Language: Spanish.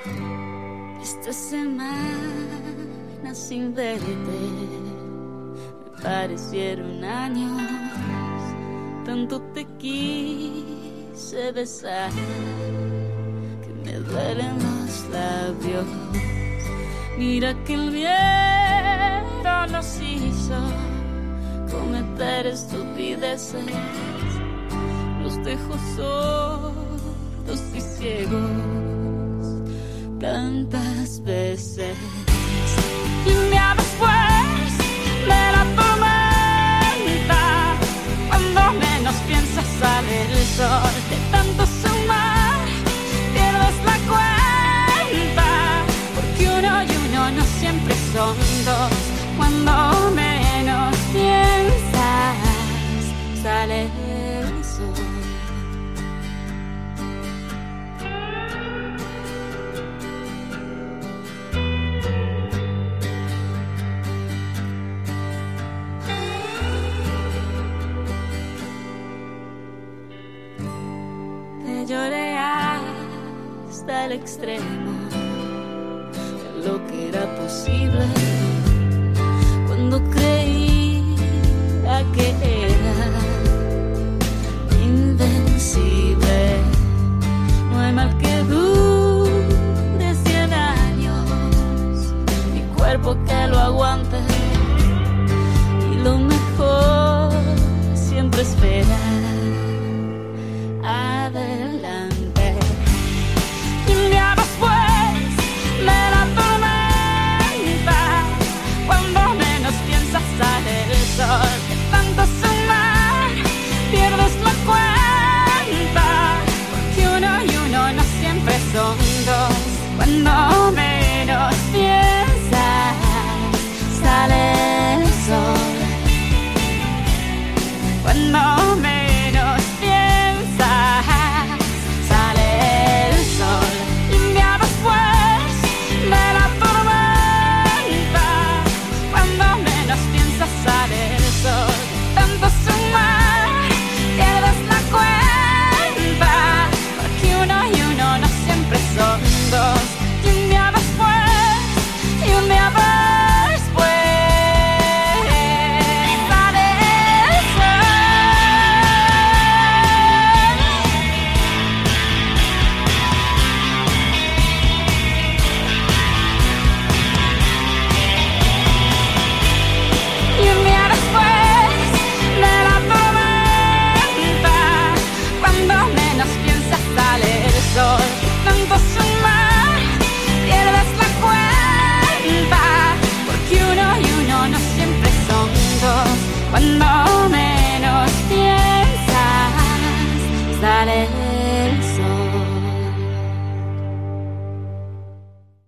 Esta semana sin verte me parecieron años. Tanto te quise besar que me duelen los labios. Mira que el viento nos hizo cometer estupideces. Nos dejó sordos y ciegos tantas veces. Y un día después de la tormenta, cuando menos piensas sale el sol. De tanto sumar pierdes la cuenta, porque uno y uno no siempre son dos. Cuando menos piensas sale el sol. Lloré hasta el extremo de lo que era posible, cuando creía que era invencible. No hay mal que dure 100 años, mi cuerpo que lo aguante, y lo mejor siempre espera adelante. Y un día después de la tormenta, cuando menos piensas sale el sol. De tanto sumar pierdes la cuenta, porque uno y uno no siempre son dos. Cuando menos piensas sale el sol. Cuando menos sale el sol. Y un día después de la tormenta, cuando menos piensas sale el sol. Tanto sumar pierdes la cuenta, porque uno y uno no siempre son dos. Y un día después, y un día después sale el sol. Y un día después de la tormenta, cuando menos piensas sale el sol. Tanto sumar pierdes la cuenta, porque uno y uno no siempre son dos. Cuando menos piensas sale